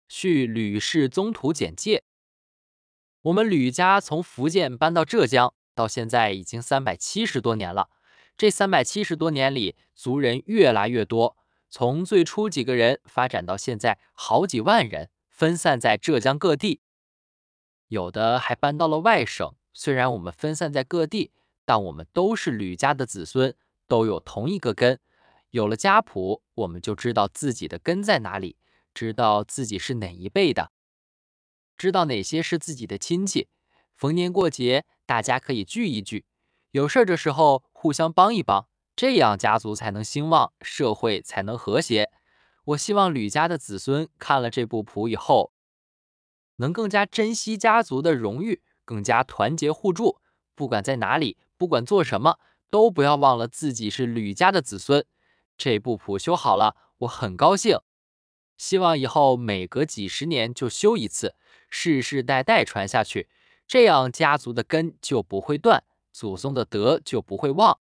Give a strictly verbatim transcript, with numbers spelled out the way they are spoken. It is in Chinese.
续吕氏宗图简介。我们吕家从福建搬到浙江，到现在已经三百七十多年了。这三百七十多年里，族人越来越多，从最初几个人发展到现在好几万人，分散在浙江各地。有的还搬到了外省。虽然我们分散在各地，但我们都是吕家的子孙，都有同一个根。有了家谱，我们就知道自己的根在哪里，知道自己是哪一辈的，知道哪些是自己的亲戚。逢年过节，大家可以聚一聚，有事的时候互相帮一帮，这样家族才能兴旺，社会才能和谐。我希望吕家的子孙看了这部谱以后，能更加珍惜家族的荣誉，更加团结互助。不管在哪里，不管做什么，都不要忘了自己是吕家的子孙。这部谱修好了，我很高兴。希望以后每隔几十年就修一次，世世代代传下去，这样家族的根就不会断，祖宗的德就不会忘。